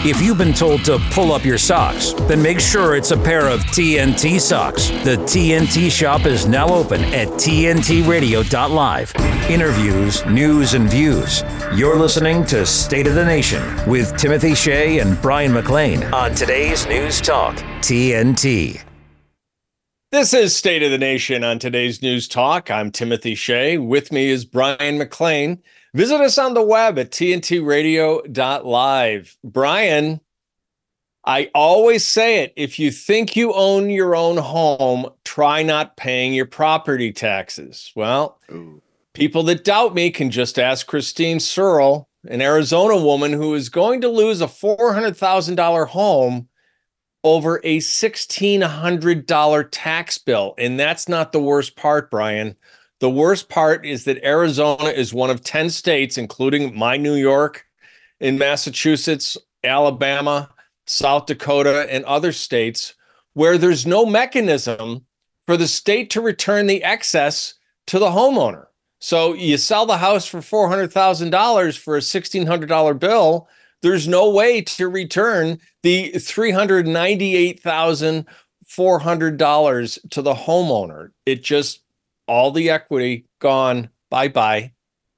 If you've been told to pull up your socks, then make sure it's a pair of TNT socks. The TNT shop is now open at tntradio.live. Interviews, news, and views. You're listening to State of the Nation with Timothy Shea and Brian McLean on today's News Talk, TNT. This is State of the Nation on today's News Talk. I'm Timothy Shea. With me is Brian McLean. Visit us on the web at tntradio.live. Brian, I always say it. If you think you own your own home, try not paying your property taxes. Well, people that doubt me can just ask Christine Searle, an Arizona woman who is going to lose a $400,000 home over a $1,600 tax bill. And that's not the worst part, Brian. The worst part is that Arizona is one of 10 states, including my New York, in Massachusetts, Alabama, South Dakota, and other states, where there's no mechanism for the state to return the excess to the homeowner. So you sell the house for $400,000 for a $1,600 bill. There's no way to return the $398,400 to the homeowner. It just, all the equity gone. Bye-bye.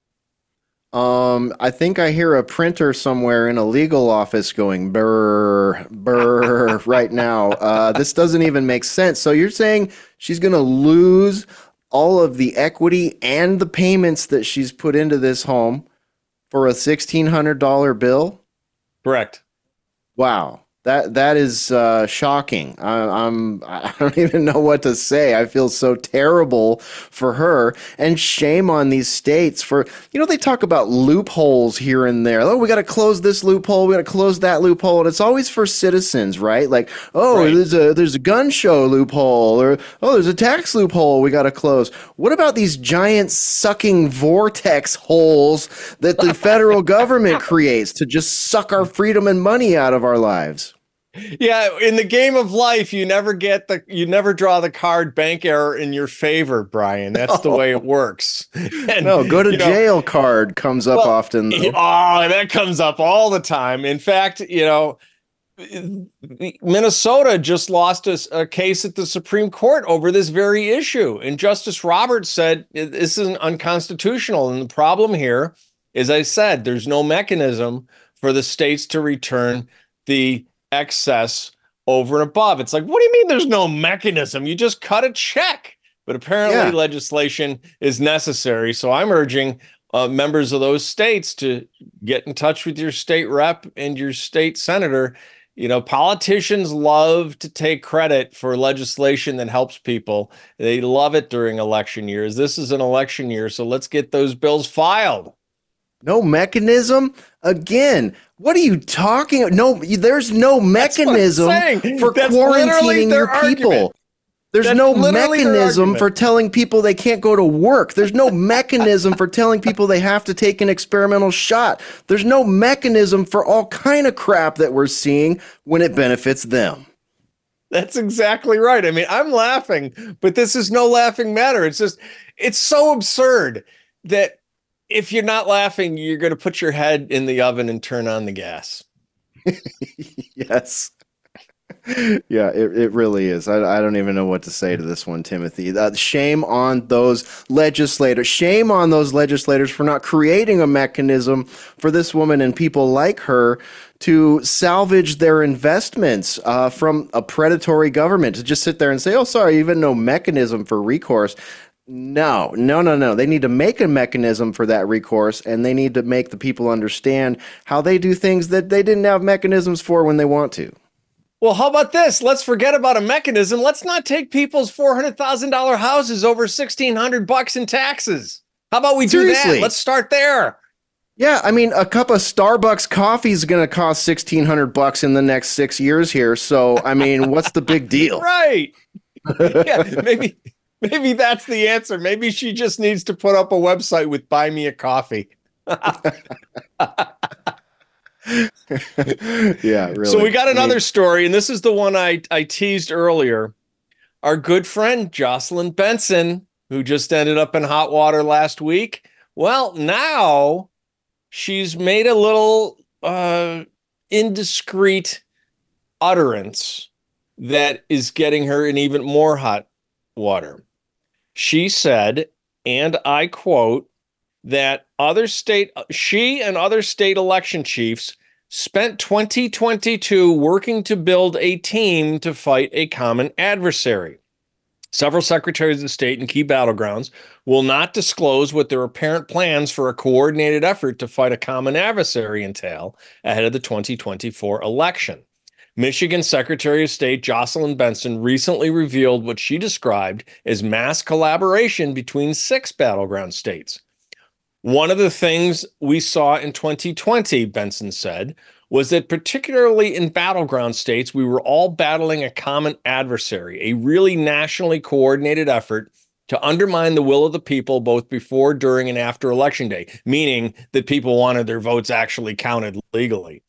I think I hear a printer somewhere in a legal office going burr, burr right now. This doesn't even make sense. So you're saying she's going to lose all of the equity and the payments that she's put into this home for a $1,600 bill? Correct. Wow. That is shocking. I don't even know what to say. I feel so terrible for her, and shame on these states for, they talk about loopholes here and there. Oh, we got to close this loophole. We got to close that loophole. And it's always for citizens, right? Like, right. There's a gun show loophole, or, there's a tax loophole we got to close. What about these giant sucking vortex holes that the federal government creates to just suck our freedom and money out of our lives? Yeah, in the game of life, you never draw the card bank error in your favor, Brian. That's the way it works. And, go to jail card comes up often. Though. Oh, that comes up all the time. In fact, Minnesota just lost a case at the Supreme Court over this very issue. And Justice Roberts said this isn't unconstitutional. And the problem here, as I said, there's no mechanism for the states to return the excess over and above. It's like, what do you mean there's no mechanism? You just cut a check. But apparently legislation is necessary. So I'm urging members of those states to get in touch with your state rep and your state senator. Politicians love to take credit for legislation that helps people. They love it during election years. This is an election year, so let's get those bills filed. No mechanism? Again, what are you talking about? No, there's no mechanism for quarantining your people. Argument. There's no mechanism for telling people they can't go to work. There's no mechanism for telling people they have to take an experimental shot. There's no mechanism for all kind of crap that we're seeing when it benefits them. That's exactly right. I mean, I'm laughing, but this is no laughing matter. It's so absurd that if you're not laughing, you're going to put your head in the oven and turn on the gas. Yes. Yeah, it really is. I don't even know what to say to this one, Timothy. Shame on those legislators. Shame on those legislators for not creating a mechanism for this woman and people like her to salvage their investments from a predatory government, to just sit there and say, oh, sorry, even no mechanism for recourse. No. They need to make a mechanism for that recourse, and they need to make the people understand how they do things that they didn't have mechanisms for when they want to. Well, how about this? Let's forget about a mechanism. Let's not take people's $400,000 houses over $1,600 in taxes. How about we do that? Let's start there. Yeah, I mean, a cup of Starbucks coffee is going to cost $1,600 in the next 6 years here. So, I mean, what's the big deal? Right. Yeah, maybe that's the answer. Maybe she just needs to put up a website with buy me a coffee. Yeah, really. So we got another story, and this is the one I teased earlier. Our good friend Jocelyn Benson, who just ended up in hot water last week. Well, now she's made a little indiscreet utterance that is getting her in even more hot water. She said, and I quote, that she and other state election chiefs spent 2022 working to build a team to fight a common adversary. Several secretaries of state in key battlegrounds will not disclose what their apparent plans for a coordinated effort to fight a common adversary entail ahead of the 2024 election. Michigan Secretary of State Jocelyn Benson recently revealed what she described as mass collaboration between 6 battleground states. One of the things we saw in 2020, Benson said, was that particularly in battleground states, we were all battling a common adversary, a really nationally coordinated effort to undermine the will of the people both before, during, and after Election Day, meaning that people wanted their votes actually counted legally.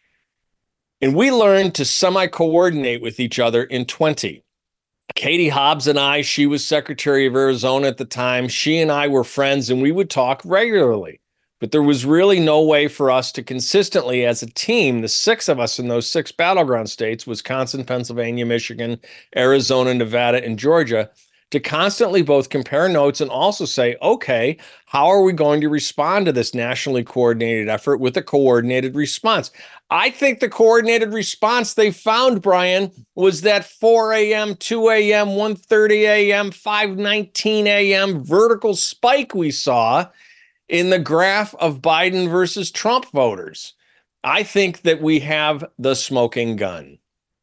And we learned to semi-coordinate with each other in 20. Katie Hobbs and I, she was Secretary of Arizona at the time. She and I were friends and we would talk regularly. But there was really no way for us to consistently, as a team, the 6 of us in those 6 battleground states, Wisconsin, Pennsylvania, Michigan, Arizona, Nevada, and Georgia, to constantly both compare notes and also say, okay, how are we going to respond to this nationally coordinated effort with a coordinated response? I think the coordinated response they found, Brian, was that 4 a.m., 2 a.m., 1:30 a.m., 5:19 a.m. vertical spike we saw in the graph of Biden versus Trump voters. I think that we have the smoking gun.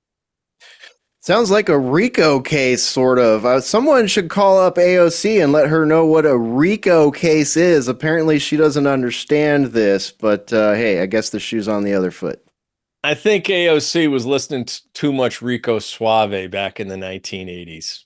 Sounds like a RICO case, sort of. Someone should call up AOC and let her know what a RICO case is. Apparently, she doesn't understand this, but hey, I guess the shoe's on the other foot. I think AOC was listening to too much Rico Suave back in the 1980s.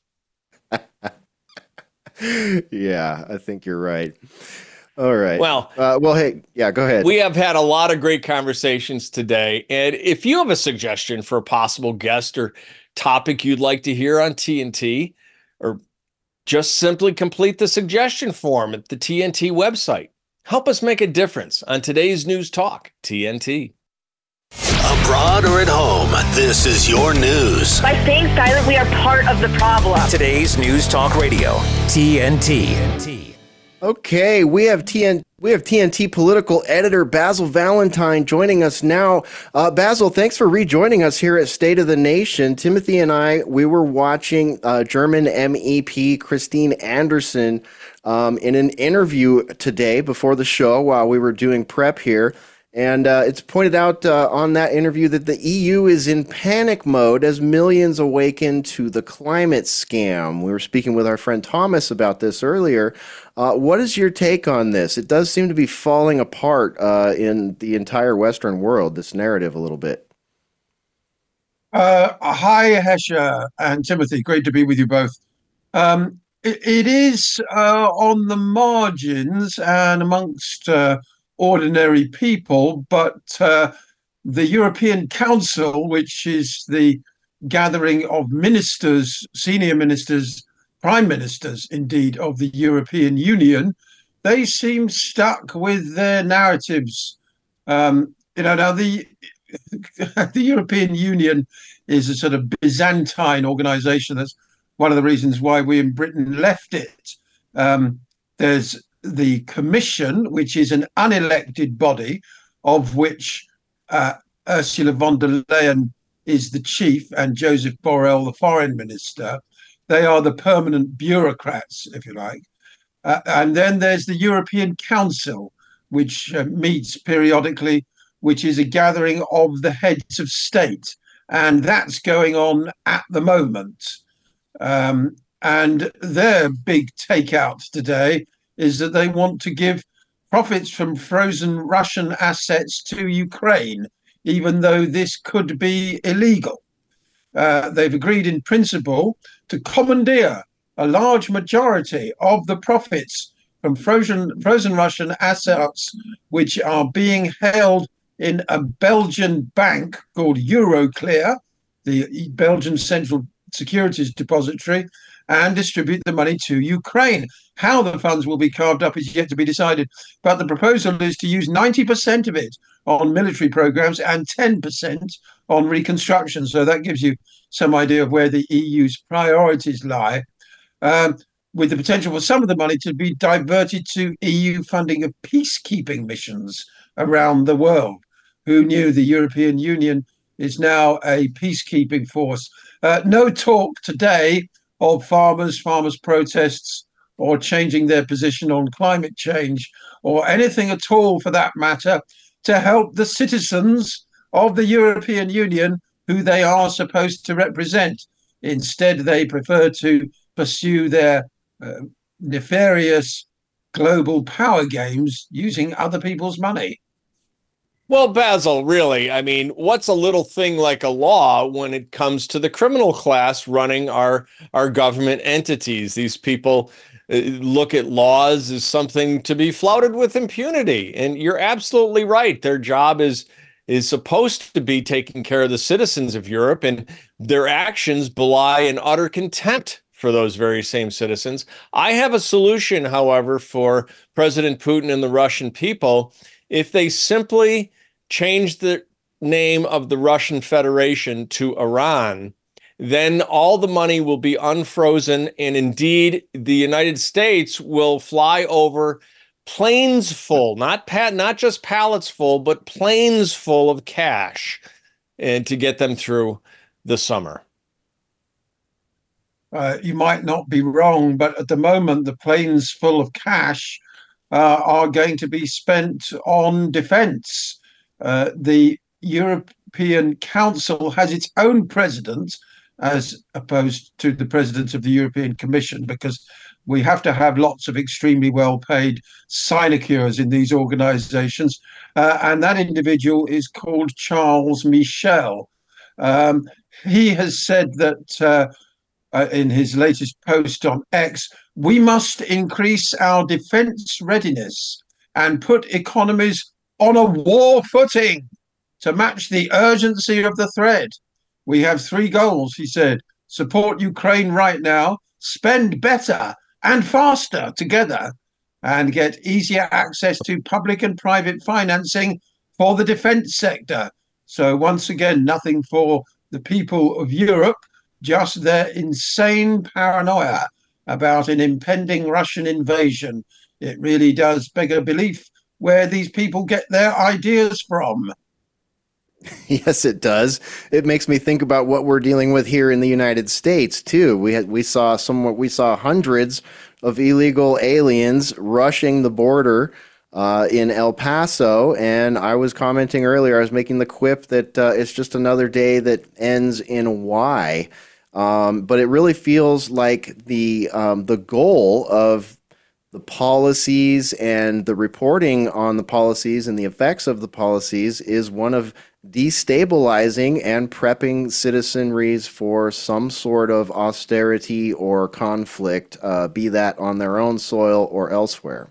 Yeah, I think you're right. All right. Well, hey, yeah, go ahead. We have had a lot of great conversations today. And if you have a suggestion for a possible guest or topic you'd like to hear on TNT, or just simply complete the suggestion form at the TNT website, help us make a difference on today's News Talk, TNT. Abroad or at home, this is your news. By staying silent, we are part of the problem. Today's News Talk Radio, TNT. Okay, we have TNT political editor Basil Valentine joining us now. Basil, thanks for rejoining us here at State of the Nation. Timothy and I, we were watching German MEP Christine Anderson in an interview today before the show while we were doing prep here. And it's pointed out on that interview that the EU is in panic mode as millions awaken to the climate scam. We were speaking with our friend Thomas about this earlier. What is your take on this? It does seem to be falling apart in the entire Western world, this narrative a little bit. Hi, Hesha and Timothy. Great to be with you both. It is on the margins and amongst ordinary people, but the European Council, which is the gathering of ministers, senior ministers, prime ministers, indeed, of the European Union, they seem stuck with their narratives. Now the European Union is a sort of Byzantine organization. That's one of the reasons why we in Britain left it. There's the Commission, which is an unelected body, of which Ursula von der Leyen is the chief and Joseph Borrell the foreign minister. They are the permanent bureaucrats, if you like. And then there's the European Council, which meets periodically, which is a gathering of the heads of state. And that's going on at the moment. And their big takeout today is that they want to give profits from frozen Russian assets to Ukraine, even though this could be illegal. They've agreed in principle to commandeer a large majority of the profits from frozen Russian assets, which are being held in a Belgian bank called Euroclear, the Belgian Central Securities Depository, and distribute the money to Ukraine. How the funds will be carved up is yet to be decided, but the proposal is to use 90% of it on military programs and 10% on reconstruction. So that gives you some idea of where the EU's priorities lie, with the potential for some of the money to be diverted to EU funding of peacekeeping missions around the world. Who knew the European Union is now a peacekeeping force? No talk today of farmers protests, or changing their position on climate change, or anything at all for that matter, to help the citizens of the European Union who they are supposed to represent. Instead, they prefer to pursue their nefarious global power games using other people's money. Well, Basil, really, I mean, what's a little thing like a law when it comes to the criminal class running our government entities? These people look at laws as something to be flouted with impunity. And you're absolutely right. Their job is supposed to be taking care of the citizens of Europe, and their actions belie an utter contempt for those very same citizens. I have a solution, however, for President Putin and the Russian people. If they simply change the name of the Russian Federation to Iran, then all the money will be unfrozen. And indeed, the United States will fly over planes full, not just pallets full, but planes full of cash, and to get them through the summer. You might not be wrong, but at the moment, the planes full of cash are going to be spent on defense. The European Council has its own president, as opposed to the president of the European Commission, because we have to have lots of extremely well-paid sinecures in these organizations. And that individual is called Charles Michel. He has said that in his latest post on X, we must increase our defense readiness and put economies on a war footing to match the urgency of the threat. We have three goals, he said: support Ukraine right now, spend better and faster together, and get easier access to public and private financing for the defense sector. So once again, nothing for the people of Europe, just their insane paranoia about an impending Russian invasion. It really does beg a belief where these people get their ideas from. Yes, it does. It makes me think about what we're dealing with here in the United States too. We saw hundreds of illegal aliens rushing the border in El Paso, and I was commenting earlier. I was making the quip that it's just another day that ends in Y. But it really feels like the goal of the policies and the reporting on the policies and the effects of the policies is one of destabilizing and prepping citizenries for some sort of austerity or conflict, be that on their own soil or elsewhere.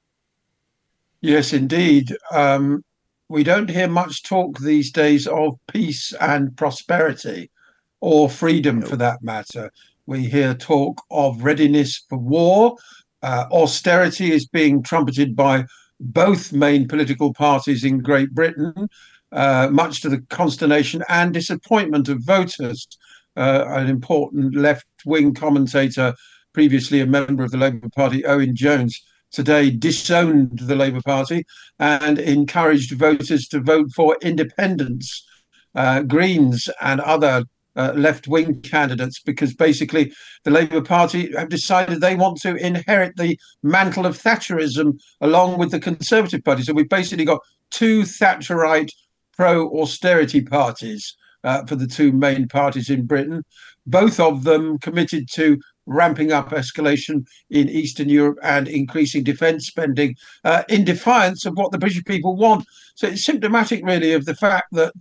Yes, indeed. We don't hear much talk these days of peace and prosperity, or freedom for that matter. We hear talk of readiness for war. Austerity is being trumpeted by both main political parties in Great Britain, much to the consternation and disappointment of voters. An important left-wing commentator, previously a member of the Labour Party, Owen Jones, today disowned the Labour Party and encouraged voters to vote for independents, Greens and other left-wing candidates, because basically the Labour Party have decided they want to inherit the mantle of Thatcherism along with the Conservative Party. So we've basically got two Thatcherite pro-austerity parties for the two main parties in Britain, both of them committed to ramping up escalation in Eastern Europe and increasing defence spending in defiance of what the British people want. So it's symptomatic, really, of the fact that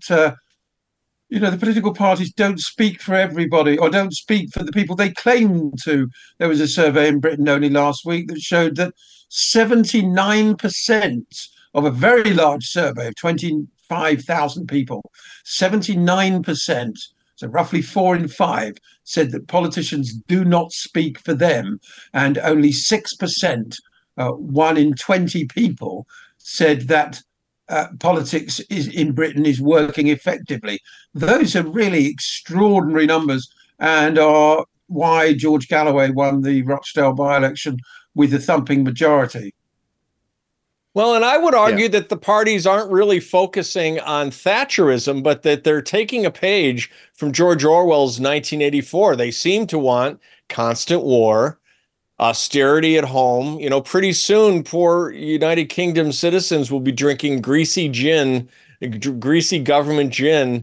the political parties don't speak for everybody, or don't speak for the people they claim to. There was a survey in Britain only last week that showed that 79% of a very large survey of 25,000 people, 79%, so roughly 4 in 5, said that politicians do not speak for them. And only 6%, 1 in 20 people, said that politics in Britain is working effectively. Those are really extraordinary numbers and are why George Galloway won the Rochdale by-election with a thumping majority. Well, and I would argue that the parties aren't really focusing on Thatcherism, but that they're taking a page from George Orwell's 1984. They seem to want constant war, austerity at home. You know, pretty soon, poor United Kingdom citizens will be drinking greasy government gin,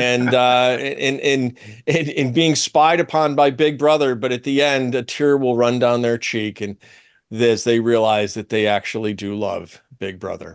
and being spied upon by Big Brother. But at the end, a tear will run down their cheek, and as they realize that they actually do love Big Brother.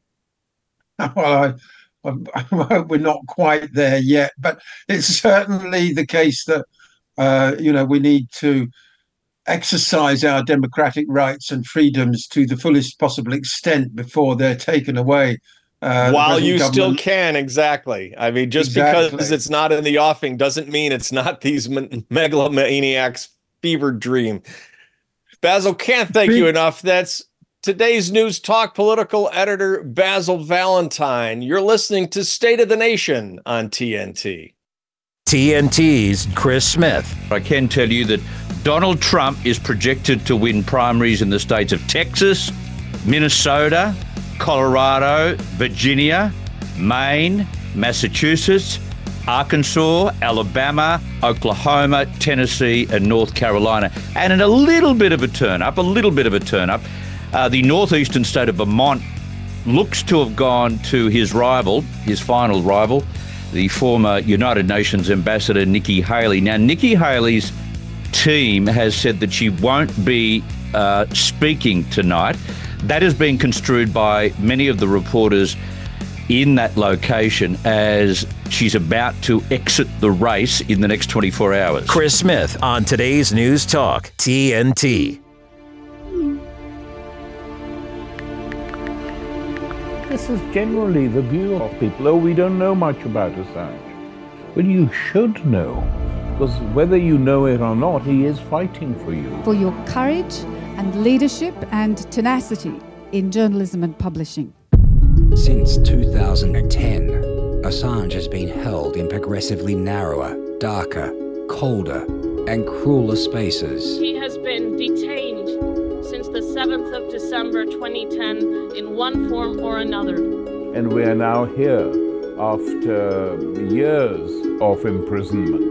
Well, we're not quite there yet, but it's certainly the case that we need to exercise our democratic rights and freedoms to the fullest possible extent before they're taken away. While you still can, exactly. I mean, just because it's not in the offing doesn't mean it's not these megalomaniacs' fevered dream. Basil, can't thank you enough. That's today's News Talk political editor, Basil Valentine. You're listening to State of the Nation on TNT. TNT's Chris Smith. I can tell you that Donald Trump is projected to win primaries in the states of Texas, Minnesota, Colorado, Virginia, Maine, Massachusetts, Arkansas, Alabama, Oklahoma, Tennessee, and North Carolina. And in a little bit of a turn-up, the northeastern state of Vermont looks to have gone to his final rival, the former United Nations ambassador, Nikki Haley. Now, Nikki Haley's team has said that she won't be speaking tonight. That has been construed by many of the reporters in that location as she's about to exit the race in the next 24 hours. Chris Smith on today's News Talk, TNT. This is generally the view of people. Oh, we don't know much about Assange. Well, you should know, because whether you know it or not, he is fighting for you. For your courage and leadership and tenacity in journalism and publishing. Since 2010, Assange has been held in progressively narrower, darker, colder, and crueler spaces. He has been detained since the 7th of December 2010 in one form or another. And we are now here after years of imprisonment.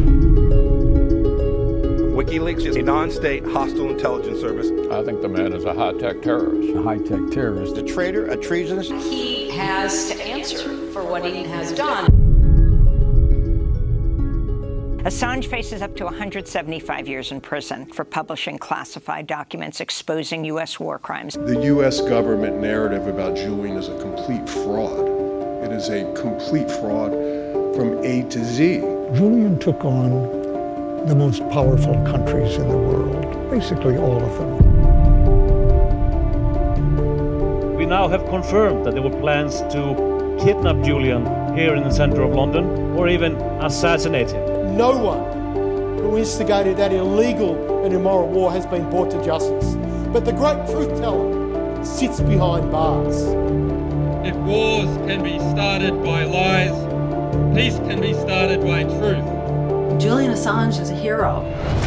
WikiLeaks is a non-state hostile intelligence service. I think the man is a high-tech terrorist. A high-tech terrorist. A traitor, a treasonous. He has to answer for what he has done. Assange faces up to 175 years in prison for publishing classified documents exposing U.S. war crimes. The U.S. government narrative about Julian is a complete fraud. It is a complete fraud from A to Z. Julian took on the most powerful countries in the world, basically all of them. We now have confirmed that there were plans to kidnap Julian here in the center of London, or even assassinate him. No one who instigated that illegal and immoral war has been brought to justice. But the great truth teller sits behind bars. If wars can be started by lies, peace can be started by truth. Julian Assange is a hero.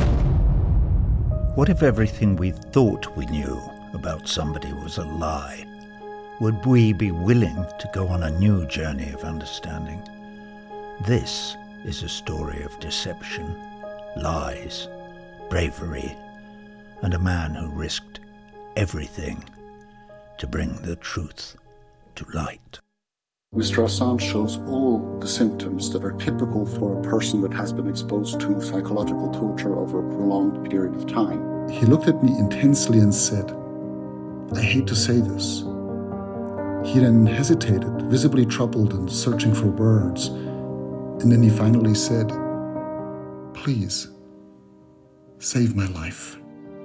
What if everything we thought we knew about somebody was a lie? Would we be willing to go on a new journey of understanding? This is a story of deception, lies, bravery, and a man who risked everything to bring the truth to light. Mr. Assange shows all the symptoms that are typical for a person that has been exposed to psychological torture over a prolonged period of time. He looked at me intensely and said, "I hate to say this." He then hesitated, visibly troubled and searching for words. And then he finally said, "Please, save my life."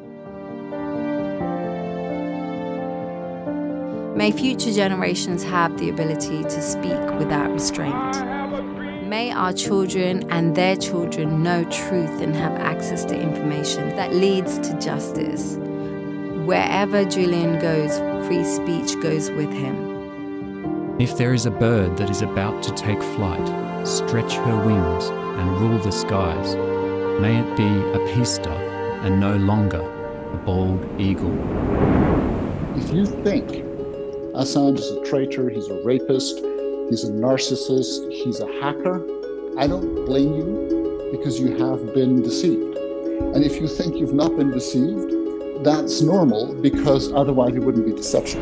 May future generations have the ability to speak without restraint. May our children and their children know truth and have access to information that leads to justice. Wherever Julian goes, free speech goes with him. If there is a bird that is about to take flight, stretch her wings and rule the skies, may it be a peace dove and no longer a bald eagle. If you think Assange is a traitor, he's a rapist, he's a narcissist, he's a hacker, I don't blame you because you have been deceived. And if you think you've not been deceived, that's normal because otherwise it wouldn't be deception.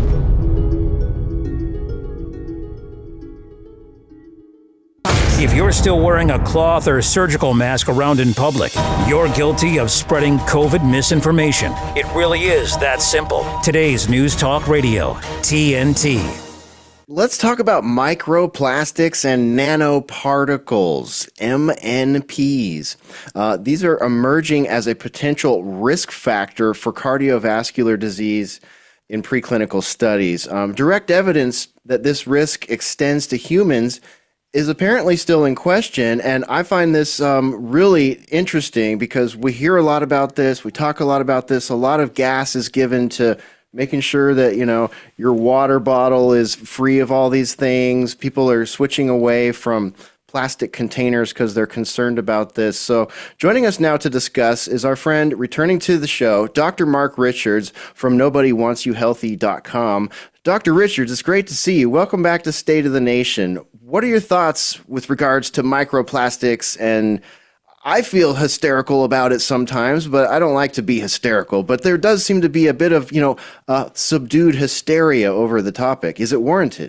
If you're still wearing a cloth or surgical mask around in public, you're guilty of spreading COVID misinformation. It really is that simple. Today's News Talk Radio, TNT. Let's talk about microplastics and nanoparticles, MNPs. These are emerging as a potential risk factor for cardiovascular disease in preclinical studies. Direct evidence that this risk extends to humans is apparently still in question, and I find this really interesting because we hear a lot about this, we talk a lot about this, a lot of gas is given to making sure that, your water bottle is free of all these things. People are switching away from plastic containers because they're concerned about this. So joining us now to discuss is our friend returning to the show, Dr. Mark Richards from NobodyWantsYouHealthy.com. Dr. Richards, it's great to see you. Welcome back to State of the Nation. What are your thoughts with regards to microplastics? And I feel hysterical about it sometimes, but I don't like to be hysterical. But there does seem to be a bit of, subdued hysteria over the topic. Is it warranted?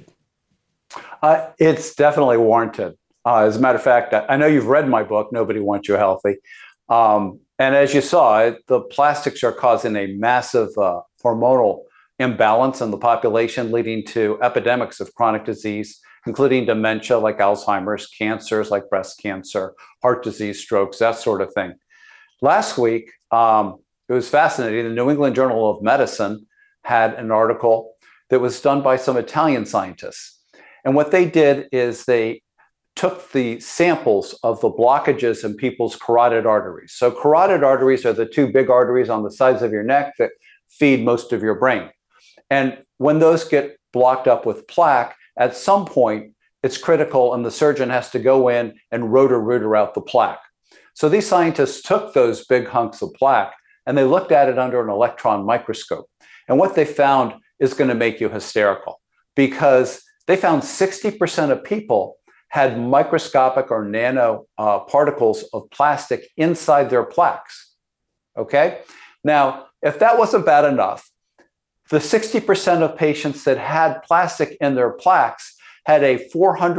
It's definitely warranted. As a matter of fact, I know you've read my book, Nobody Wants You Healthy. And as you saw, the plastics are causing a massive hormonal imbalance in the population, leading to epidemics of chronic disease, including dementia like Alzheimer's, cancers like breast cancer, heart disease, strokes, that sort of thing. Last week, it was fascinating. The New England Journal of Medicine had an article that was done by some Italian scientists. And what they did is they took the samples of the blockages in people's carotid arteries. So carotid arteries are the two big arteries on the sides of your neck that feed most of your brain. And when those get blocked up with plaque, at some point, it's critical and the surgeon has to go in and rotor out the plaque. So these scientists took those big hunks of plaque and they looked at it under an electron microscope. And what they found is going to make you hysterical because they found 60% of people had microscopic or nano particles of plastic inside their plaques. Okay? Now, if that wasn't bad enough, the 60% of patients that had plastic in their plaques had a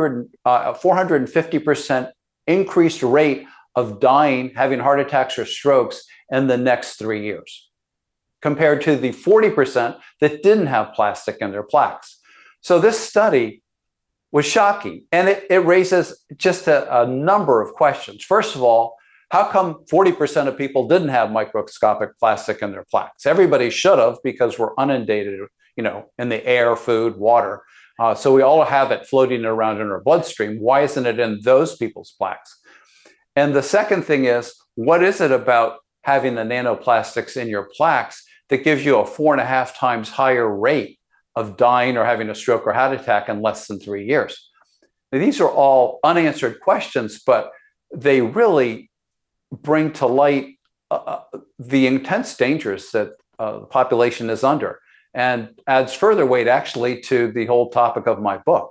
450% increased rate of dying, having heart attacks or strokes in the next 3 years, compared to the 40% that didn't have plastic in their plaques. So this study was shocking, and it raises just a number of questions. First of all, how come 40% of people didn't have microscopic plastic in their plaques? Everybody should have because we're inundated, in the air, food, water. So we all have it floating around in our bloodstream. Why isn't it in those people's plaques? And the second thing is, what is it about having the nanoplastics in your plaques that gives you a 4.5 times higher rate of dying or having a stroke or heart attack in less than 3 years? Now, these are all unanswered questions, but they really bring to light the intense dangers that the population is under and adds further weight actually to the whole topic of my book.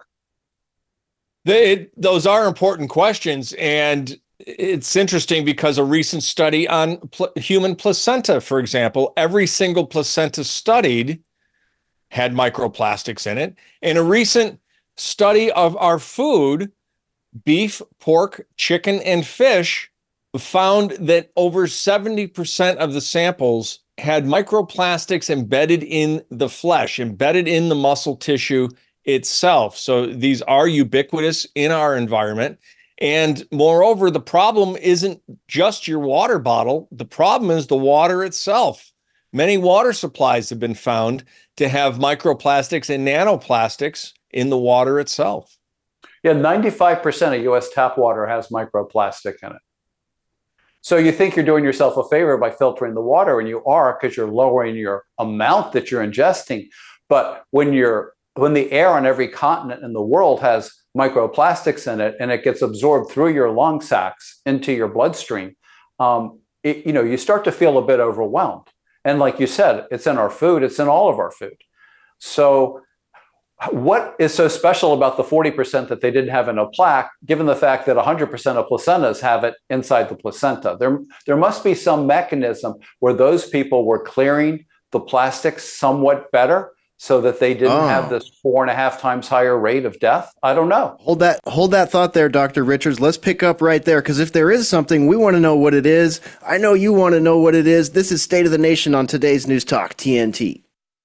Those are important questions. And it's interesting because a recent study on human placenta, for example, every single placenta studied had microplastics in it. And a recent study of our food, beef, pork, chicken, and fish, found that over 70% of the samples had microplastics embedded in the flesh, embedded in the muscle tissue itself. So these are ubiquitous in our environment. And moreover, the problem isn't just your water bottle. The problem is the water itself. Many water supplies have been found to have microplastics and nanoplastics in the water itself. Yeah, 95% of U.S. tap water has microplastic in it. So you think you're doing yourself a favor by filtering the water, and you are because you're lowering your amount that you're ingesting. But when you're when the air on every continent in the world has microplastics in it and it gets absorbed through your lung sacs into your bloodstream, you start to feel a bit overwhelmed. And like you said, it's in our food, it's in all of our food. So what is so special about the 40% that they didn't have in a plaque, given the fact that 100% of placentas have it inside the placenta? There must be some mechanism where those people were clearing the plastics somewhat better so that they didn't have this 4.5 times higher rate of death. I don't know. Hold that thought there, Dr. Richards. Let's pick up right there, because if there is something, we want to know what it is. I know you want to know what it is. This is State of the Nation on today's News Talk, TNT.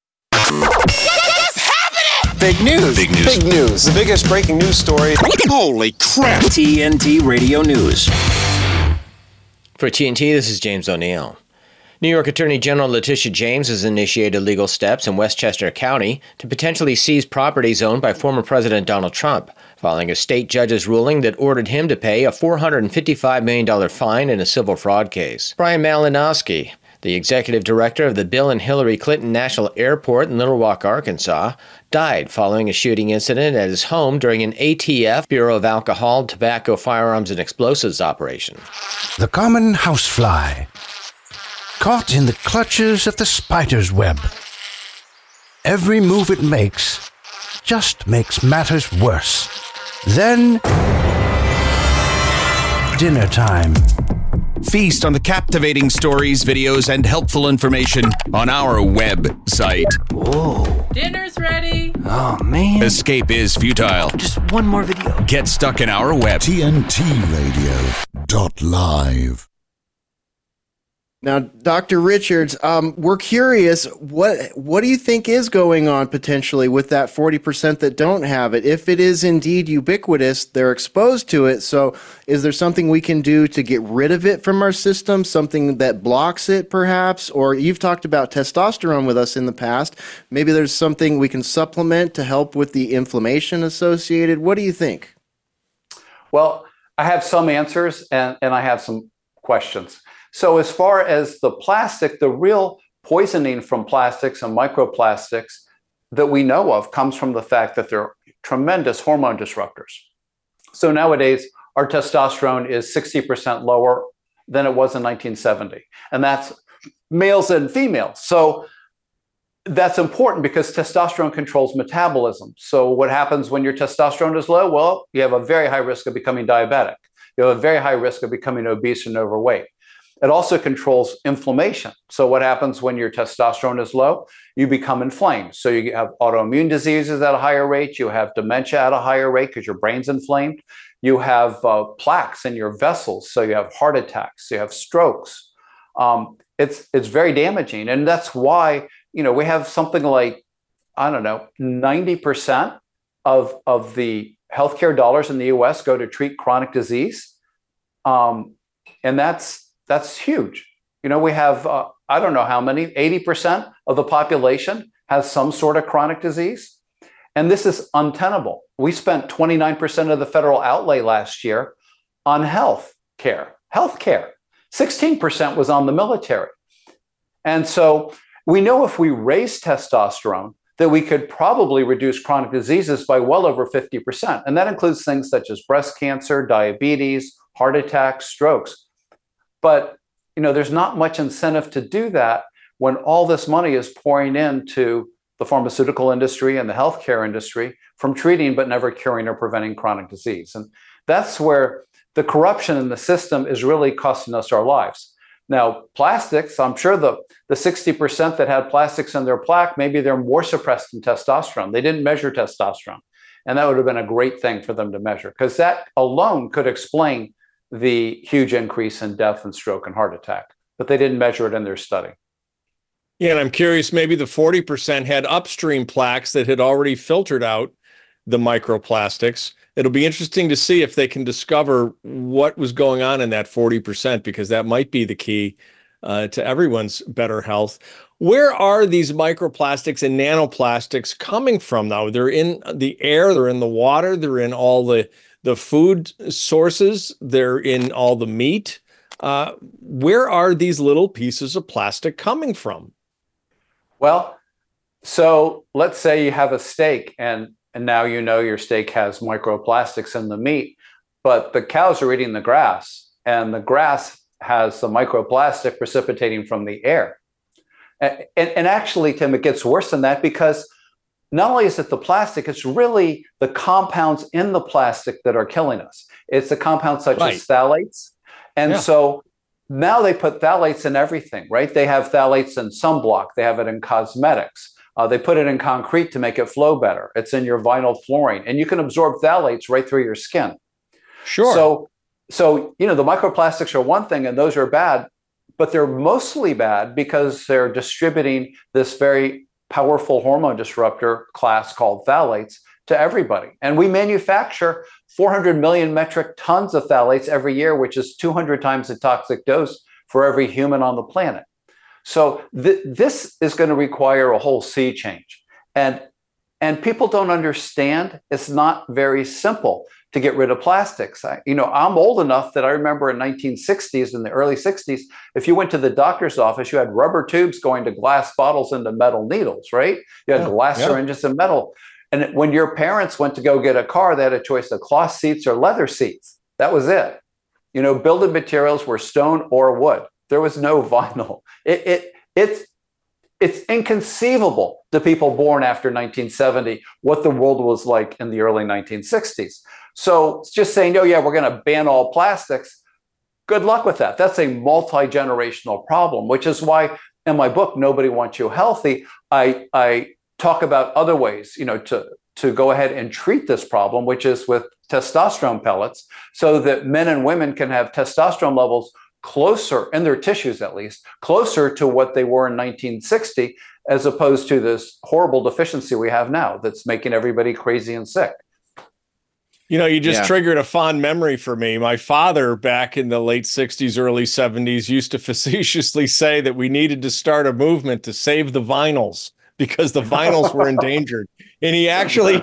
Big news. Big news. Big news. The biggest breaking news story. Holy crap. TNT Radio News. For TNT, this is James O'Neill. New York Attorney General Letitia James has initiated legal steps in Westchester County to potentially seize properties owned by former President Donald Trump, following a state judge's ruling that ordered him to pay a $455 million fine in a civil fraud case. Brian Malinowski, the executive director of the Bill and Hillary Clinton National Airport in Little Rock, Arkansas, died following a shooting incident at his home during an ATF, Bureau of Alcohol, Tobacco, Firearms, and Explosives operation. The common housefly, caught in the clutches of the spider's web. Every move it makes just makes matters worse. Then, dinner time. Feast on the captivating stories, videos, and helpful information on our website. Whoa. Dinner's ready. Oh, man. Escape is futile. Just one more video. Get stuck in our web. TNTRadio.live. Now, Dr. Richards, we're curious, what do you think is going on potentially with that 40% that don't have it? If it is indeed ubiquitous, they're exposed to it. So is there something we can do to get rid of it from our system, something that blocks it perhaps? Or you've talked about testosterone with us in the past. Maybe there's something we can supplement to help with the inflammation associated. What do you think? Well, I have some answers and I have some questions. So as far as the plastic, the real poisoning from plastics and microplastics that we know of comes from the fact that they're tremendous hormone disruptors. So nowadays, our testosterone is 60% lower than it was in 1970. And that's males and females. So that's important because testosterone controls metabolism. So what happens when your testosterone is low? Well, you have a very high risk of becoming diabetic. You have a very high risk of becoming obese and overweight. It also controls inflammation. So what happens when your testosterone is low? You become inflamed. So you have autoimmune diseases at a higher rate. You have dementia at a higher rate because your brain's inflamed. You have plaques in your vessels. So you have heart attacks. You have strokes. It's very damaging. And that's why, we have something like, 90% of the healthcare dollars in the US go to treat chronic disease. And that's huge. We have, I don't know how many, 80% of the population has some sort of chronic disease. And this is untenable. We spent 29% of the federal outlay last year on health care. 16% was on the military. And so we know if we raise testosterone, that we could probably reduce chronic diseases by well over 50%. And that includes things such as breast cancer, diabetes, heart attacks, strokes. But, there's not much incentive to do that when all this money is pouring into the pharmaceutical industry and the healthcare industry from treating but never curing or preventing chronic disease. And that's where the corruption in the system is really costing us our lives. Now, plastics, I'm sure the 60% that had plastics in their plaque, maybe they're more suppressed than testosterone. They didn't measure testosterone. And that would have been a great thing for them to measure, because that alone could explain the huge increase in death and stroke and heart attack, but they didn't measure it in their study. Yeah, and I'm curious, maybe the 40% had upstream plaques that had already filtered out the microplastics. It'll be interesting to see if they can discover what was going on in that 40%, because that might be the key to everyone's better health. Where are these microplastics and nanoplastics coming from now? They're in the air, they're in the water, they're in all the food sources, they're in all the meat. Where are these little pieces of plastic coming from? Well, So let's say you have a steak and now you know your steak has microplastics in the meat, but the cows are eating the grass and the grass has the microplastic precipitating from the air. And actually, Tim, it gets worse than that, because not only is it the plastic, it's really the compounds in the plastic that are killing us. It's the compounds such as phthalates. And so now they put phthalates in everything, right? They have phthalates in sunblock. They have it in cosmetics. They put it in concrete to make it flow better. It's in your vinyl flooring. And you can absorb phthalates right through your skin. Sure. So the microplastics are one thing, and those are bad, but they're mostly bad because they're distributing this very powerful hormone disruptor class called phthalates to everybody. And we manufacture 400 million metric tons of phthalates every year, which is 200 times the toxic dose for every human on the planet. So this is going to require a whole sea change. And people don't understand it's not very simple to get rid of plastics. I'm old enough that I remember in 1960s, in the early 60s, if you went to the doctor's office, you had rubber tubes going to glass bottles into metal needles, right? You had glass syringes and metal. And when your parents went to go get a car, they had a choice of cloth seats or leather seats. That was it. Building materials were stone or wood. There was no vinyl. It's inconceivable to people born after 1970 what the world was like in the early 1960s. So just saying, we're going to ban all plastics. Good luck with that. That's a multi-generational problem, which is why in my book, Nobody Wants You Healthy, I talk about other ways, to go ahead and treat this problem, which is with testosterone pellets, so that men and women can have testosterone levels closer, in their tissues at least, closer to what they were in 1960, as opposed to this horrible deficiency we have now that's making everybody crazy and sick. You just triggered a fond memory for me. My father, back in the late 60s, early 70s, used to facetiously say that we needed to start a movement to save the vinyls because the vinyls were endangered. And he actually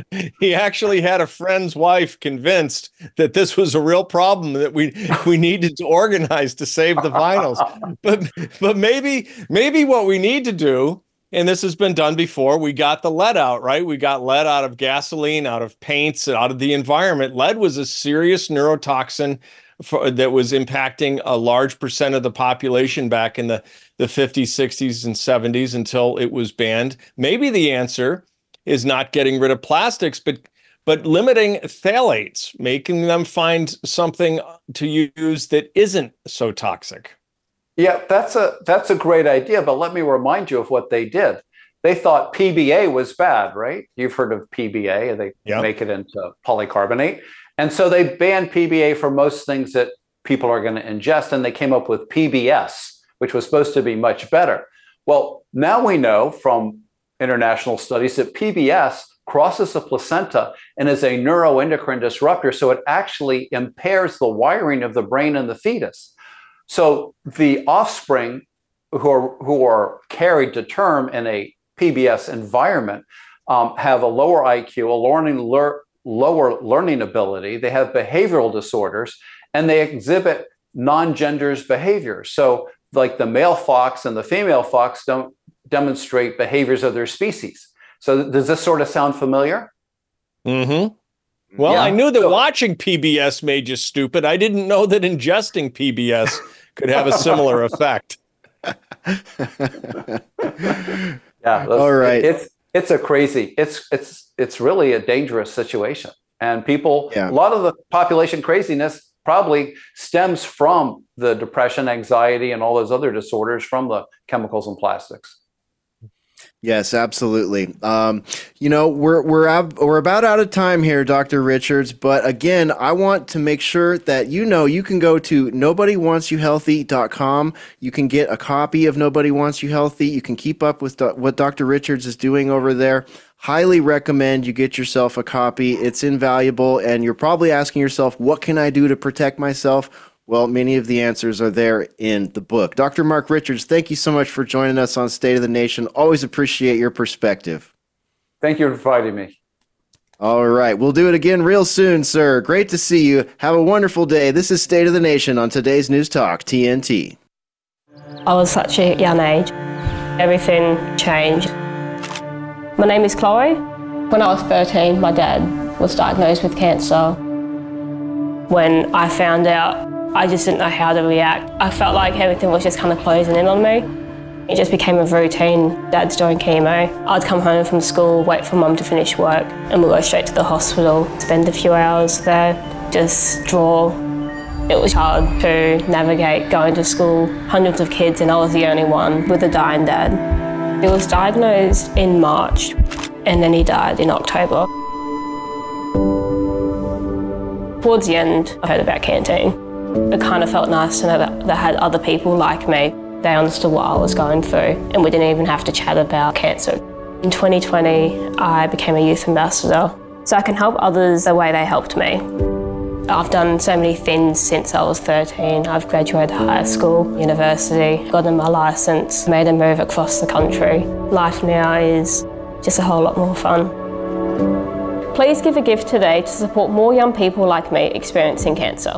had a friend's wife convinced that this was a real problem, that we needed to organize to save the vinyls. But maybe what we need to do, and this has been done before, we got the lead out, right? We got lead out of gasoline, out of paints, out of the environment. Lead was a serious neurotoxin that was impacting a large percent of the population back in the 50s, 60s, and 70s until it was banned. Maybe the answer is not getting rid of plastics, but limiting phthalates, making them find something to use that isn't so toxic. Yeah, that's a great idea, but let me remind you of what they did. They thought PBA was bad, right? You've heard of PBA, they make it into polycarbonate. And so they banned PBA for most things that people are going to ingest, and they came up with PBS, which was supposed to be much better. Well, now we know from international studies that PBS crosses the placenta and is a neuroendocrine disruptor, so it actually impairs the wiring of the brain in the fetus. So the offspring who are carried to term in a PBS environment have a lower IQ, lower learning ability. They have behavioral disorders, and they exhibit non-gender's behaviors. So like the male fox and the female fox don't demonstrate behaviors of their species. So does this sort of sound familiar? Mm-hmm. Well, I knew that watching PBS made you stupid. I didn't know that ingesting PBS could have a similar effect. All right. It's a crazy. It's really a dangerous situation, and people. A lot of the population craziness probably stems from the depression, anxiety, and all those other disorders from the chemicals and plastics. Yes, absolutely. We're about out of time here, Dr. Richards. But again, I want to make sure that you can go to NobodyWantsYouHealthy.com. You can get a copy of Nobody Wants You Healthy. You can keep up with what Dr. Richards is doing over there. Highly recommend you get yourself a copy. It's invaluable, and you're probably asking yourself, what can I do to protect myself? Well, many of the answers are there in the book. Dr. Mark Richards, thank you so much for joining us on State of the Nation. Always appreciate your perspective. Thank you for inviting me. All right. We'll do it again real soon, sir. Great to see you. Have a wonderful day. This is State of the Nation on today's News Talk, TNT. I was such a young age. Everything changed. My name is Chloe. When I was 13, my dad was diagnosed with cancer. When I found out, I just didn't know how to react. I felt like everything was just kind of closing in on me. It just became a routine. Dad's doing chemo. I'd come home from school, wait for Mum to finish work, and we'll go straight to the hospital, spend a few hours there, just draw. It was hard to navigate going to school, hundreds of kids, and I was the only one with a dying dad. He was diagnosed in March, and then he died in October. Towards the end, I heard about Canteen. It kind of felt nice to know that they had other people like me. They understood what I was going through, and we didn't even have to chat about cancer. In 2020, I became a youth ambassador, so I can help others the way they helped me. I've done so many things since I was 13. I've graduated high school, university, gotten my license, made a move across the country. Life now is just a whole lot more fun. Please give a gift today to support more young people like me experiencing cancer.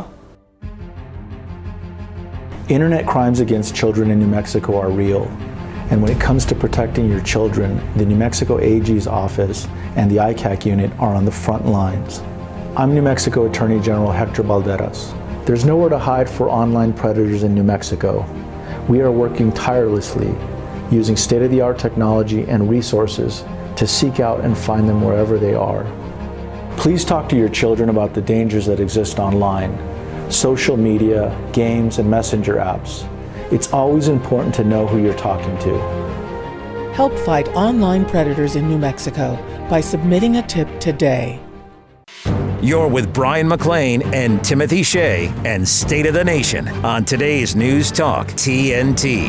Internet crimes against children in New Mexico are real. And when it comes to protecting your children, the New Mexico AG's office and the ICAC unit are on the front lines. I'm New Mexico Attorney General Hector Balderas. There's nowhere to hide for online predators in New Mexico. We are working tirelessly, using state-of-the-art technology and resources to seek out and find them wherever they are. Please talk to your children about the dangers that exist online. Social media, games, and messenger apps. It's always important to know who you're talking to. Help fight online predators in New Mexico by submitting a tip today. You're with Brian McLean and Timothy Shea and State of the Nation on today's News Talk TNT.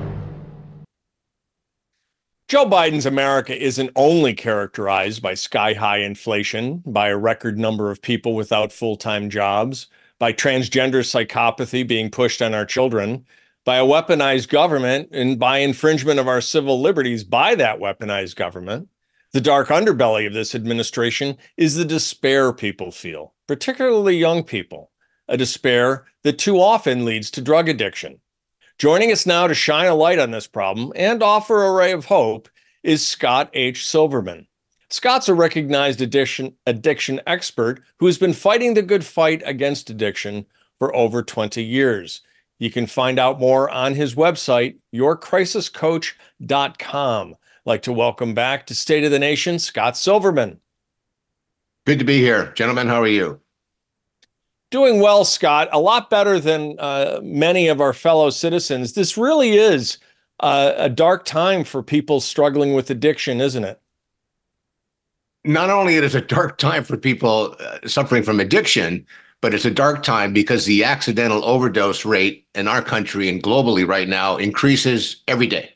Joe Biden's America isn't only characterized by sky-high inflation, by a record number of people without full-time jobs, by transgender psychopathy being pushed on our children, by a weaponized government, and by infringement of our civil liberties by that weaponized government. The dark underbelly of this administration is the despair people feel, particularly young people, a despair that too often leads to drug addiction. Joining us now to shine a light on this problem and offer a ray of hope is Scott H. Silverman. Scott's a recognized addiction expert who has been fighting the good fight against addiction for over 20 years. You can find out more on his website, yourcrisiscoach.com. I'd like to welcome back to State of the Nation, Scott Silverman. Good to be here. Gentlemen, how are you? Doing well, Scott. A lot better than many of our fellow citizens. This really is a dark time for people struggling with addiction, isn't it? Not only it is a dark time for people suffering from addiction, but it's a dark time because the accidental overdose rate in our country and globally right now increases every day.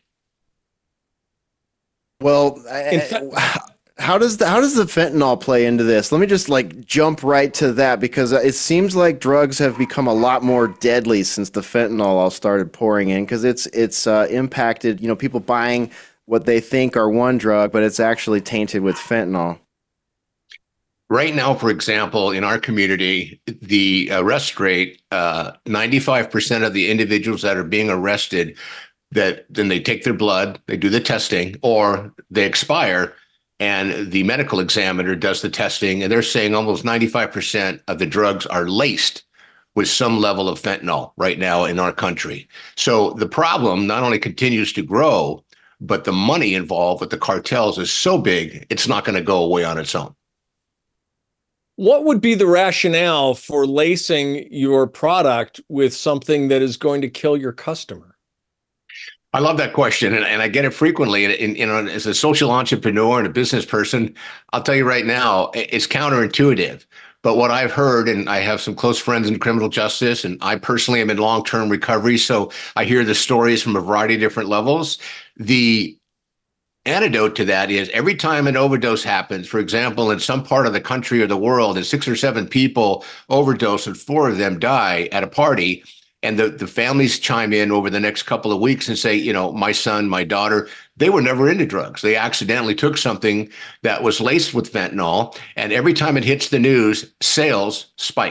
Well, how does the fentanyl play into this? Let me just jump right to that, because it seems like drugs have become a lot more deadly since the fentanyl all started pouring in, because it's impacted, people buying what they think are one drug, but it's actually tainted with fentanyl. Right now, for example, in our community, the arrest rate, 95% of the individuals that are being arrested, that then they take their blood, they do the testing, or they expire, and the medical examiner does the testing, and they're saying almost 95% of the drugs are laced with some level of fentanyl right now in our country. So the problem not only continues to grow, but the money involved with the cartels is so big, it's not going to go away on its own. What would be the rationale for lacing your product with something that is going to kill your customer? I love that question, and I get it frequently. And as a social entrepreneur and a business person, I'll tell you right now, it's counterintuitive. But what I've heard, and I have some close friends in criminal justice, and I personally am in long-term recovery, so I hear the stories from a variety of different levels. The antidote to that is every time an overdose happens, for example, in some part of the country or the world, and 6 or 7 people overdose and 4 of them die at a party, and the families chime in over the next couple of weeks and say, my son, my daughter, they were never into drugs. They accidentally took something that was laced with fentanyl, and every time it hits the news, sales spike.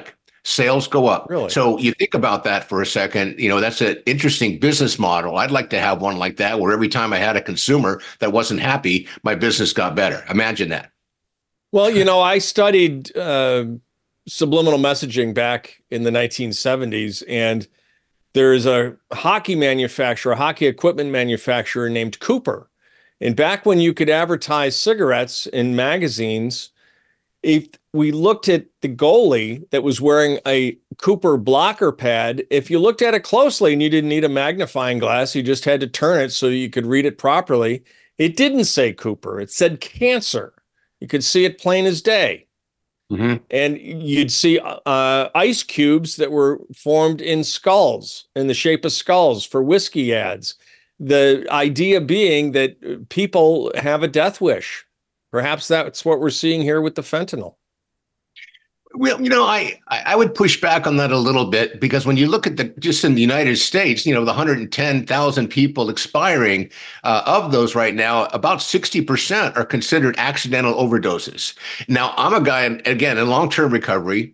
sales go up. Really? So you think about that for a second, that's an interesting business model. I'd like to have one like that where every time I had a consumer that wasn't happy, my business got better. Imagine that. Well, I studied subliminal messaging back in the 1970s, and there's a hockey equipment manufacturer named Cooper. And back when you could advertise cigarettes in magazines, if we looked at the goalie that was wearing a Cooper blocker pad, if you looked at it closely and you didn't need a magnifying glass, you just had to turn it so you could read it properly. It didn't say Cooper. It said cancer. You could see it plain as day. Mm-hmm. And you'd see ice cubes that were formed in skulls, in the shape of skulls for whiskey ads. The idea being that people have a death wish. Perhaps that's what we're seeing here with the fentanyl. Well, I would push back on that a little bit, because when you look at just in the United States, the 110,000 people expiring, of those right now, about 60% are considered accidental overdoses. Now, I'm a guy, again, in long-term recovery,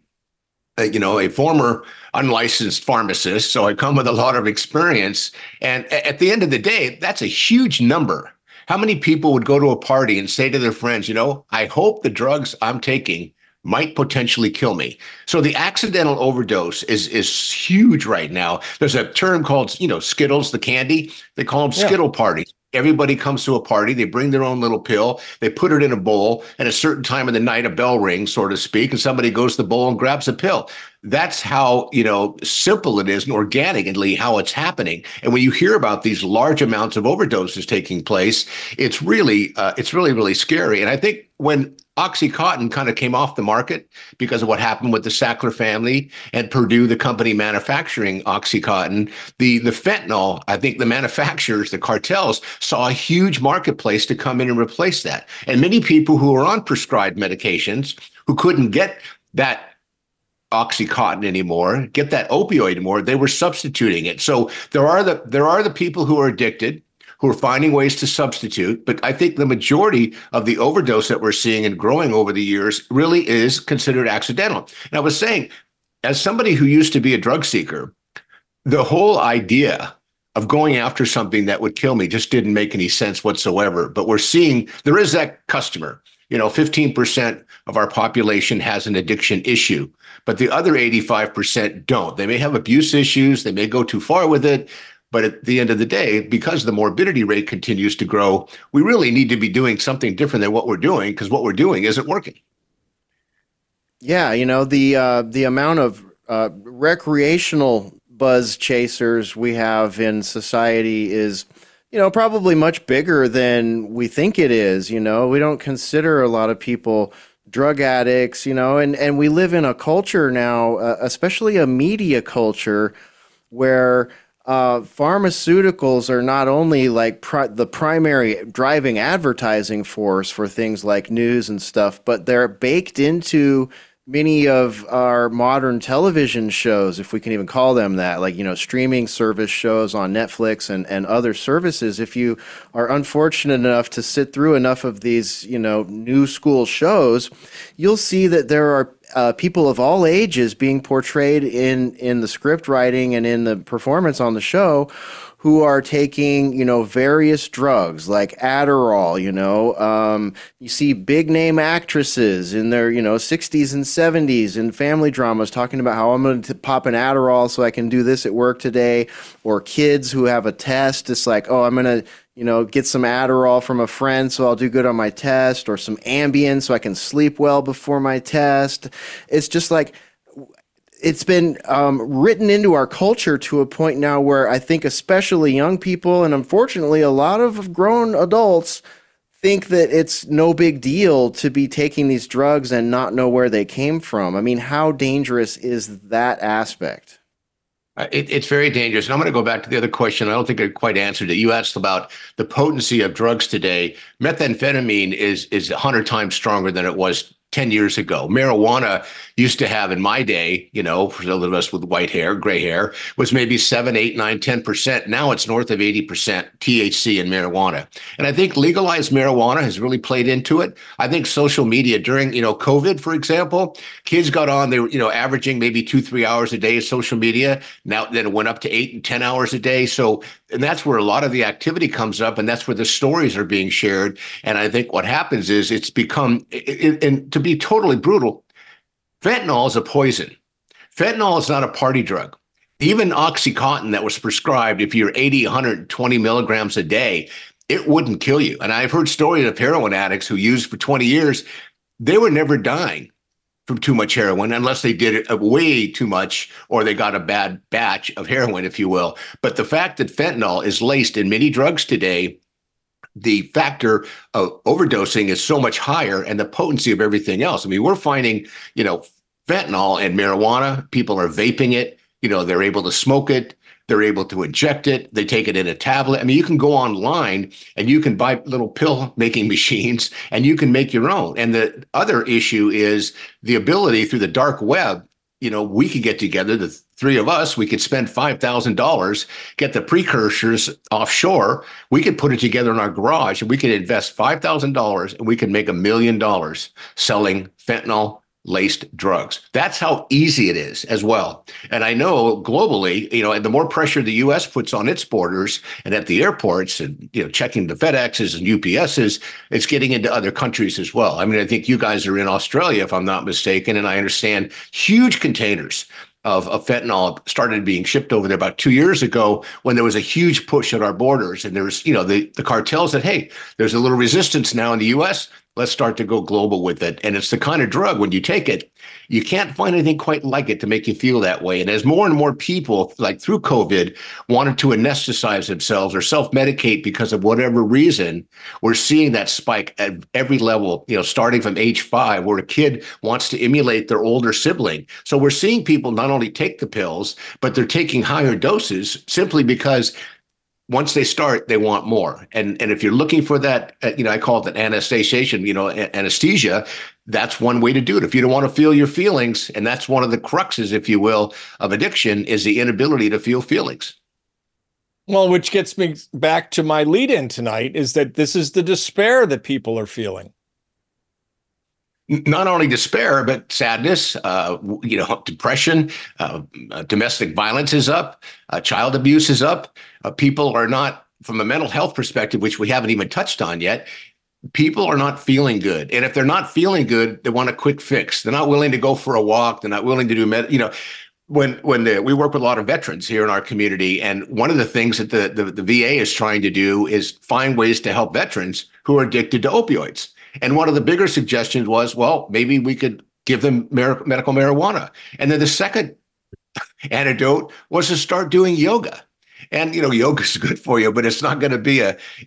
a former unlicensed pharmacist, so I come with a lot of experience. And at the end of the day, that's a huge number. How many people would go to a party and say to their friends, I hope the drugs I'm taking might potentially kill me? So the accidental overdose is huge right now. There's a term called, Skittles, the candy. They call them Skittle parties. Everybody comes to a party. They bring their own little pill. They put it in a bowl. At a certain time of the night, a bell rings, so to speak, and somebody goes to the bowl and grabs a pill. That's how, simple it is and organically how it's happening. And when you hear about these large amounts of overdoses taking place, it's really, really scary. And I think when OxyContin kind of came off the market because of what happened with the Sackler family and Purdue, the company manufacturing OxyContin, the fentanyl, I think the manufacturers, the cartels, saw a huge marketplace to come in and replace that. And many people who are on prescribed medications who couldn't get that OxyContin anymore, get that opioid anymore, they were substituting it. So there are the people who are addicted, who are finding ways to substitute. But I think the majority of the overdose that we're seeing and growing over the years really is considered accidental. And I was saying, as somebody who used to be a drug seeker, the whole idea of going after something that would kill me just didn't make any sense whatsoever. But we're seeing there is that customer. 15% of our population has an addiction issue, but the other 85% don't. They may have abuse issues. They may go too far with it. But at the end of the day, because the morbidity rate continues to grow, we really need to be doing something different than what we're doing, because what we're doing isn't working. Yeah, the amount of recreational buzz chasers we have in society is, probably much bigger than we think it is. We don't consider a lot of people drug addicts, and we live in a culture now, especially a media culture, where pharmaceuticals are not only like the primary driving advertising force for things like news and stuff, but they're baked into many of our modern television shows, if we can even call them that, like, streaming service shows on Netflix and other services. If you are unfortunate enough to sit through enough of these, new school shows, you'll see that there are people of all ages being portrayed in the script writing and in the performance on the show who are taking, various drugs like Adderall, you see big name actresses in their, 60s and 70s in family dramas talking about how I'm going to pop an Adderall so I can do this at work today, or kids who have a test. It's like, oh, I'm going to, get some Adderall from a friend so I'll do good on my test, or some Ambien so I can sleep well before my test. It's just like, it's been written into our culture to a point now where I think especially young people, and unfortunately a lot of grown adults, think that it's no big deal to be taking these drugs and not know where they came from. I mean, how dangerous is that aspect? It's very dangerous. And I'm going to go back to the other question. I don't think I quite answered it. You asked about the potency of drugs today. Methamphetamine is 100 times stronger than it was 10 years ago. Marijuana used to have, in my day, for those of us with white hair, gray hair, was maybe 7, 8, 9, 10%. Now it's north of 80% THC in marijuana. And I think legalized marijuana has really played into it. I think social media during, COVID, for example, kids got on, they were, averaging maybe 2-3 hours a day of social media. Now then it went up to 8 and 10 hours a day. So, and that's where a lot of the activity comes up, and that's where the stories are being shared. And I think what happens is it's become, and to be totally brutal, fentanyl is a poison. Fentanyl is not a party drug. Even OxyContin that was prescribed, if you're 80, 120 milligrams a day, it wouldn't kill you. And I've heard stories of heroin addicts who used for 20 years. They were never dying from too much heroin unless they did it way too much or they got a bad batch of heroin, if you will. But the fact that fentanyl is laced in many drugs today, the factor of overdosing is so much higher, and the potency of everything else. I mean, we're finding, fentanyl and marijuana, people are vaping it, they're able to smoke it, they're able to inject it, they take it in a tablet. I mean, you can go online and you can buy little pill making machines and you can make your own. And the other issue is the ability through the dark web. We could get together, the three of us, we could spend $5,000, get the precursors offshore. We could put it together in our garage and we could invest $5,000 and we could make $1 million selling fentanyl-laced drugs. That's how easy it is as well. And I know globally, and the more pressure the U.S. puts on its borders and at the airports and, checking the FedExes and UPSs, it's getting into other countries as well. I mean, I think you guys are in Australia, if I'm not mistaken, and I understand huge containers of fentanyl started being shipped over there about 2 years ago when there was a huge push at our borders. And there was, the cartel said, hey, there's a little resistance now in the U.S., let's start to go global with it. And it's the kind of drug, when you take it, you can't find anything quite like it to make you feel that way. And as more and more people, like through COVID, wanted to anesthetize themselves or self-medicate because of whatever reason, we're seeing that spike at every level, starting from age 5, where a kid wants to emulate their older sibling. So we're seeing people not only take the pills, but they're taking higher doses simply because once they start, they want more. And if you're looking for that, I call it an anesthesiation, anesthesia, that's one way to do it. If you don't want to feel your feelings, and that's one of the cruxes, if you will, of addiction, is the inability to feel feelings. Well, which gets me back to my lead-in tonight, is that this is the despair that people are feeling. Not only despair, but sadness, depression, domestic violence is up, child abuse is up. People are not, from a mental health perspective, which we haven't even touched on yet, people are not feeling good. And if they're not feeling good, they want a quick fix. They're not willing to go for a walk. They're not willing to do, we work with a lot of veterans here in our community. And one of the things that the VA is trying to do is find ways to help veterans who are addicted to opioids. And one of the bigger suggestions was, well, maybe we could give them medical marijuana. And then the second antidote was to start doing yoga. And, yoga is good for you, but it's not going to be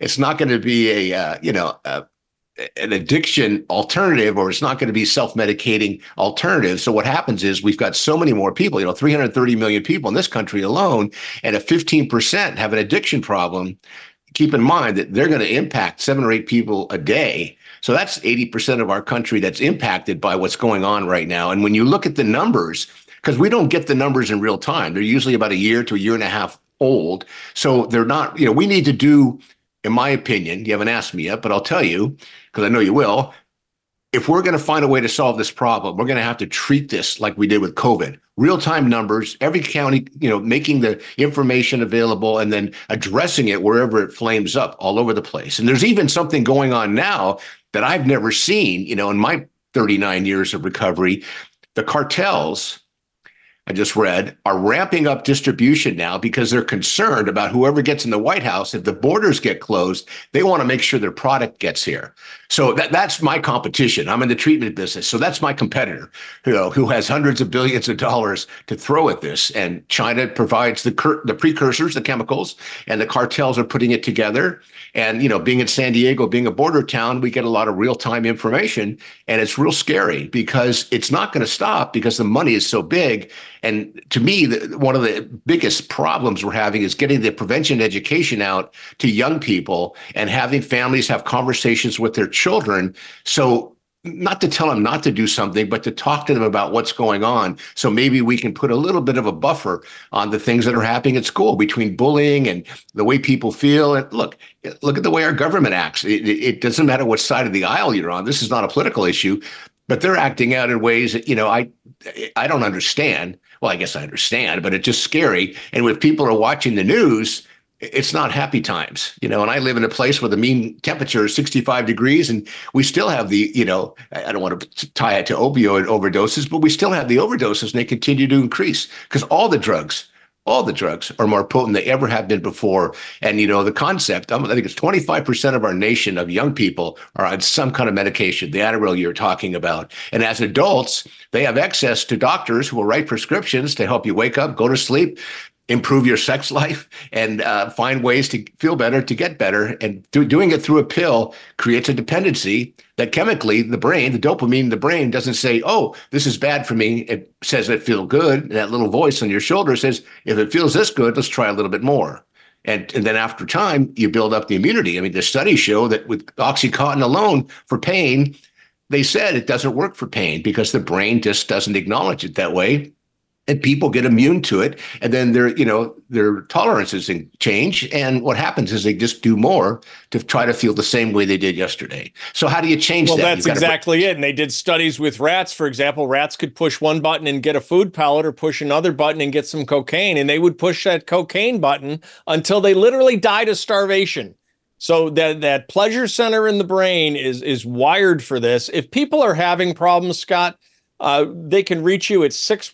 an addiction alternative, or it's not going to be self-medicating alternative. So what happens is we've got so many more people, 330 million people in this country alone, and if 15% have an addiction problem, keep in mind that they're going to impact 7 or 8 people a day. So that's 80% of our country that's impacted by what's going on right now. And when you look at the numbers, because we don't get the numbers in real time, they're usually about a year to a year and a half old. So they're not, we need to do, in my opinion, you haven't asked me yet, but I'll tell you, because I know you will, if we're going to find a way to solve this problem, we're going to have to treat this like we did with COVID. Real-time numbers, every county, making the information available and then addressing it wherever it flames up all over the place. And there's even something going on now that I've never seen, in my 39 years of recovery. The cartels, I just read, are ramping up distribution now because they're concerned about whoever gets in the White House. If the borders get closed, they want to make sure their product gets here. So that's my competition. I'm in the treatment business. So that's my competitor, who has hundreds of billions of dollars to throw at this. And China provides the precursors, the chemicals, and the cartels are putting it together. And, being in San Diego, being a border town, we get a lot of real-time information. And it's real scary because it's not going to stop because the money is so big. And to me, one of the biggest problems we're having is getting the prevention education out to young people and having families have conversations with their children so not to tell them not to do something, but to talk to them about what's going on. So maybe we can put a little bit of a buffer on the things that are happening at school between bullying and the way people feel. And look at the way our government acts. It doesn't matter what side of the aisle you're on. This is not a political issue, but they're acting out in ways that, I don't understand. Well, I guess I understand, but it's just scary. And if people are watching the news, it's not happy times, and I live in a place where the mean temperature is 65 degrees and we still have the, I don't want to tie it to opioid overdoses, but we still have the overdoses and they continue to increase because all the drugs are more potent than they ever have been before. And, the concept, I think it's 25% of our nation of young people are on some kind of medication, the Adderall you're talking about. And as adults, they have access to doctors who will write prescriptions to help you wake up, go to sleep, improve your sex life, and find ways to feel better, to get better. And doing it through a pill creates a dependency that chemically the brain, the dopamine in the brain doesn't say, oh, this is bad for me. It says it feels good. And that little voice on your shoulder says, if it feels this good, let's try a little bit more. And then after time, you build up the immunity. I mean, the studies show that with OxyContin alone for pain, they said it doesn't work for pain because the brain just doesn't acknowledge it that way. And people get immune to it, and then their tolerances change. And what happens is they just do more to try to feel the same way they did yesterday. So how do you change that? Well, that's exactly it. And they did studies with rats, for example. Rats could push one button and get a food pellet or push another button and get some cocaine. And they would push that cocaine button until they literally died of starvation. So that pleasure center in the brain is wired for this. If people are having problems, Scott, they can reach you at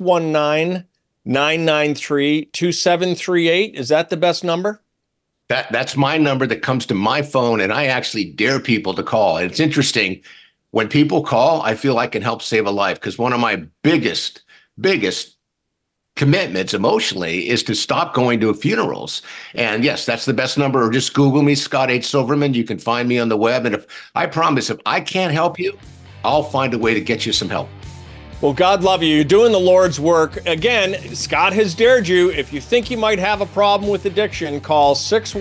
619-993-2738. Is that the best number? That's my number that comes to my phone, and I actually dare people to call. And it's interesting. When people call, I feel I can help save a life because one of my biggest commitments emotionally is to stop going to funerals. And yes, that's the best number. Or just Google me, Scott H. Silverman. You can find me on the web. And if I can't help you, I'll find a way to get you some help. Well, God love you. You're doing the Lord's work. Again, Scott has dared you. If you think you might have a problem with addiction, call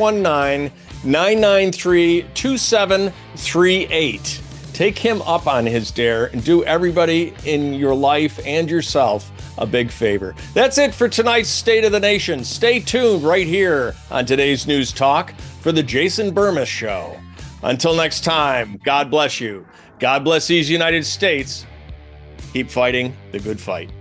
619-993-2738. Take him up on his dare and do everybody in your life and yourself a big favor. That's it for tonight's State of the Nation. Stay tuned right here on today's News Talk for the Jason Burmis Show. Until next time, God bless you. God bless these United States. Keep fighting the good fight.